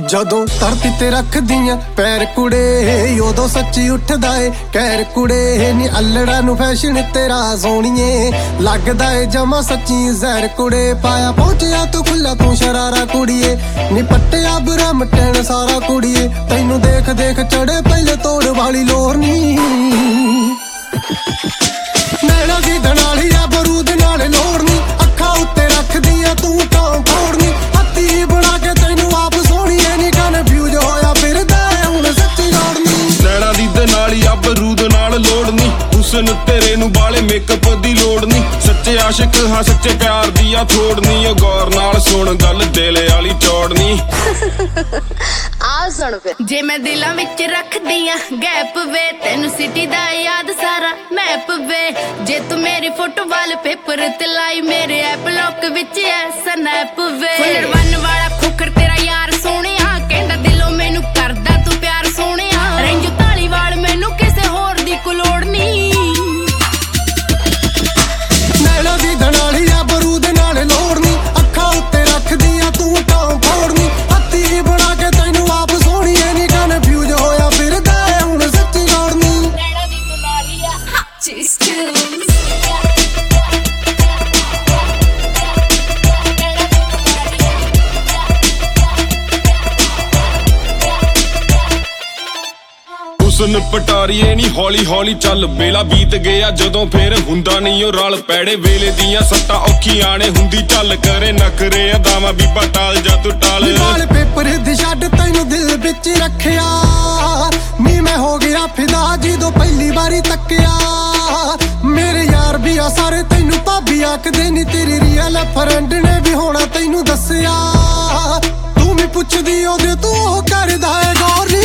ਜਦੋਂ ਧਰਤੀ ਤੇ ਰੱਖਦੀਆਂ ਪੈਰ ਕੁੜੇ ਉਦੋਂ ਸੱਚੀ ਉੱਠਦਾ ਏ ਕਹਿਰ ਕੁੜੇ ਨੀ ਅਲੜਾ ਨੂੰ ਫੈਸ਼ਨ ਤੇਰਾ ਸੋਹਣੀਏ ਲੱਗਦਾ ਏ ਜਮਾ ਸੱਚੀ ਜ਼ਹਿਰ ਕੁੜੇ ਪਾਇਆ ਪਹੁੰਚਿਆ ਤੂੰ ਖੁੱਲਾ ਤੂੰ ਸ਼ਰਾਰਾ ਕੁੜੀਏ ਨੀ ਪੱਟਿਆ ਬ੍ਰਹਮ ਟੈਣ ਸਾਰਾ ਕੁੜੀਏ ਤੈਨੂੰ ਦੇਖ ਦੇਖ ਚੜੇ ਪਹਿਲੇ ਤੋੜ ਵਾਲੀ ਲੋਰ ਨੀ ਨੈਣਾ ਦੀ ਧਨਾਲੀ ਆ ਬਰੂਦ ਨਾਲ ਲੋੜਨੀ ਅੱਖਾਂ ਉੱਤੇ ਰੱਖਦੀਆਂ ਤੂੰ ਤਾਂ ਫੋੜਨੀ ਹੱਥੀ ਬਣਾ ਕੇ ਤੈਨੂੰ ਆਪ ਸੋਹਣੀਏ ਨੀ ਕਨਫਿਊਜ਼ ਹੋਇਆ ਫਿਰਦਾ ਹੁਣ ਸੱਚੀ ਲੋੜਨੀ ਨੈਣਾ ਦੀ ਧਨਾਲੀ ਆ ਬਰੂਦ ਨਾਲ ਲੋੜਨੀ ਹੁਸਨ ਤੇਰੇ ਨੂੰ ਬਾਲੇ ਮੇਕਅਪ ਦੀ ਲੋੜ ਨੀ ਸੱਚੇ ਆਸ਼ਿਕ ਹਾਂ ਸੱਚੇ ਪਿਆਰ ਦੀ ਆ ਥੋੜਨੀ ਓ ਗੌਰ ਨਾਲ ਸੁਣ ਗੱਲ ਦਿਲ ਵਾਲੀ ਚੌੜਨੀ ਆ ਸੁਣ ਫਿਰ ਜੇ ਮੈਂ ਦਿਲਾਂ ਵਿੱਚ ਰੱਖਦੀ ਆ ਗੈਪ ਵੇ ਤੈਨੂੰ ਸਿਟੀ ਦਾ ਯਾਦ ਸਾਰਾ ਮੈਪ ਵੇ ਜੇ ਤੂੰ ਮੇਰੀ ਫੋਟੋ ਵਾਲ ਪੇਪਰ ਤੇ ਲਾਈ ਮੇਰੇ ਐਪ ਲੌਕ ਵਿੱਚ ਐ ਸਨੈਪ ਵੇ ਫੁੱਲਰ ਵਨ ਵਾਲਾ ਖੋਖਰ ਤੇਰਾ ਯਾਰ ਸੋਹਣਿਆ ਕਹਿੰਦਾ ਦਿਲੋਂ ਮੈਨੂੰ ਕਰਦਾ ਤੂੰ ਪਿਆਰ ਸੋਹਣਿਆ ਰੰਜੂ ਧਾਲੀਵਾਲ ਮੈਨੂੰ ਕਿਸੇ ਹੋਰ ਦੀ ਕੋਈ ਲੋੜ ਨਹੀਂ ਨੈਣਾ ਦੀ ਧਨਾਲੀ ਆ ਬਰੂਦ ਨਾਲ ਲੋੜਨੀ ਅੱਖਾਂ ਉੱਤੇ ਰੱਖਦੀਆਂ ਤੂੰ ਤਾਂ ਫੋੜਨੀ ਹੱਥੀ ਬਣਾ ਕੇ ਤੈਨੂੰ ਆਪ ਸੋਹਣੀਏ ਨੀ ਕਨਫਿਊਜ਼ ਹੋਇਆ ਫਿਰਦਾ ਹੁਣ ਸੱਚੀ ਲੋੜਨੀ ਨੈਣਾ ਦੀ ਧਨਾਲੀ ਆ ਹੁਸਨ ਪਟਾਰੀਏ ਨੀ ਹੌਲੀ ਹੌਲੀ ਚੱਲ ਵੇਲਾ ਬੀਤ ਗਿਆ ਜਦੋਂ ਫੇਰ ਹੁੰਦਾ ਨਹੀਂ ਉਹ ਰਲ ਪੈੜੇ ਵੇਲੇ ਦੀਆਂ ਸੱਟਾਂ ਔਖੀਆਂ ਨੇ ਹੁੰਦੀ ਚੱਲ ਕਰੇ ਨਖਰੇ ਅਦਾਵਾਂ ਬੀਬਾ ਟਾਲ ਜਾ ਤੂੰ ਟਾਲ ਵਾਲ ਪੇਪਰ ਦੀ ਛੱਡ ਤੈਨੂੰ ਦਿਲ ਵਿੱਚ ਰੱਖਿਆ ਨੀ ਮੈਂ ਹੋ ਗਿਆ ਫਿਦਾ ਜਦੋਂ ਪਹਿਲੀ ਵਾਰੀ ਤੱਕਿਆ ਮੇਰੇ ਯਾਰ ਵੀ ਆ ਸਾਰੇ ਤੈਨੂੰ ਭਾਬੀ ਆਖਦੇ ਨੀ ਤੇਰੀ ਰੀਅਲ ਫਰੈਂਡ ਨੇ ਵੀ ਹੋਣਾ ਤੈਨੂੰ ਦੱਸਿਆ ਤੂੰ ਵੀ ਪੁੱਛਦੀ ਉਹਦੇ ਤੂੰ ਕਰਦਾ ਏ ਗੌਰ